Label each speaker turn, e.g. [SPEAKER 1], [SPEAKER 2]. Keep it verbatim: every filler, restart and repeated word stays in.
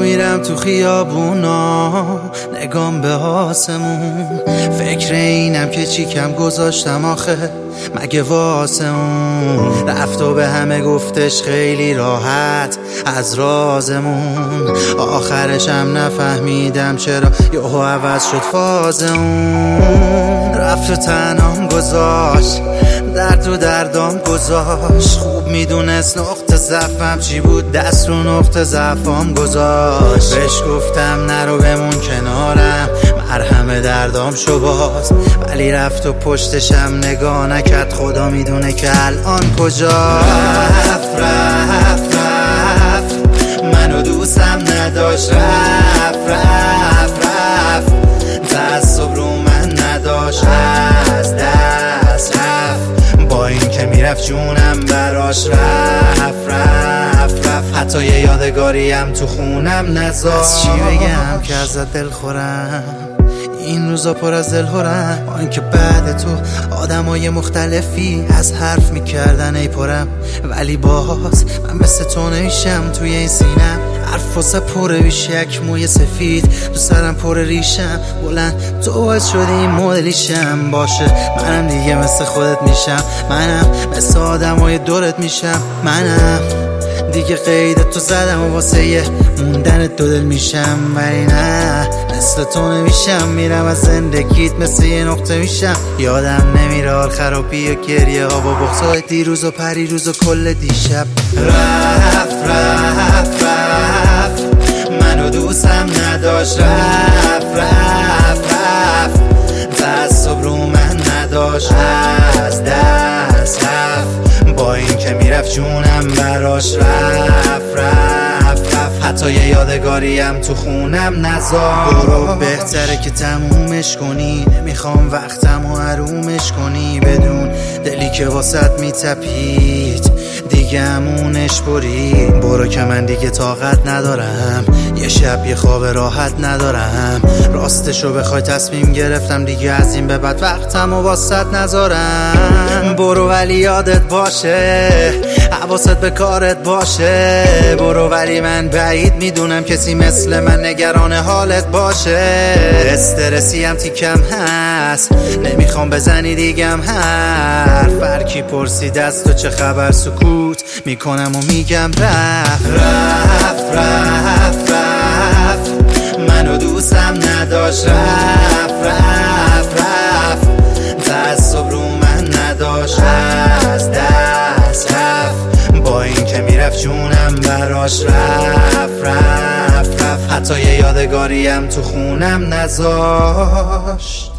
[SPEAKER 1] میرم تو خیابونا نگام به آسمون، فکر اینم که چی کم گذاشتم آخه مگه واسه اون. رفت و به همه گفتش خیلی راحت از رازمون، آخرشم نفهمیدم چرا یهو عوض شد فاز اون. رفت و تنهام گذاشت، درد و دردام گذاشت، خوب میدونست نقطه ضعفم چی بود، دست رو نقطه ضعفام گذاشت. بهش گفتم نرو بمون کنارم، مرهم دردام شو باز، ولی رفت و پشتشم نگاه نکرد، خدا میدونه که الان کجا. رفت رفت رفت منو دوستم نداشت، رفت رفت رفت تعصب رو من نداشت، از دست رفت با این که میرفت جونم براش، رفت رفت رفت حتی یه یادگاریم تو خونم نذاشت. از چی بگم که ازت دل خورم، این روزا پر از دلهورم، آن که بعد تو آدمای مختلفی از حرف میکردن ای پرم، ولی باز من مثل تو نمیشم. توی این سینم حرف واسه پره بیش یک موی سفید، تو سرم پر ریشم بلند، تو باعث شدی این مدلیشم. باشه منم دیگه مثل خودت میشم، منم مثل آدمای دورت میشم، منم دیگه قید تو زدم و واسه یه موندن دو دل میشم، ولی نه مثل تو نمیشم. میرم از زندگیت مثل یه نقطه میشم، یادم نمیره حال خرابی و گریه ها با بغضای دیروز و پریروز و کل دیشب. رفت رفت رفت منو دوستم نداشت، رفت رفت رفت تعصب رو من نداشت، از دست رفت با این که میرفت جونم براش، رفت رفت رفت حتی یه یادگاریم تو خونم نذاشت. برو بهتره که تمومش کنی، نمیخوام وقتم و حرومش کنی، بدون دلی که واسط میتپید دیگه همونش بری. برو که من دیگه طاقت ندارم، یه شب یه خواب راحت ندارم، راستشو بخوای تصمیم گرفتم دیگه از این به بعد وقتم و واسط نذارم. برو ولی یادت باشه، حواست به کارت باشه، برو ولی من بعید میدونم کسی مثل من نگران حالت باشه. استرسی هم تیکم هست، نمیخوام بزنی دیگم حرف، برکی پرسید از تو چه خبر، سکوت میکنم و میگم رفت رفت رفت رفت منو دوستم نداشت، رفت رفت رفت تعصب رو من نداشت، از دست رفت با این که میرفت جونم براش، رفت رفت رفت حتی یه یادگاریم تو خونم نذاشت.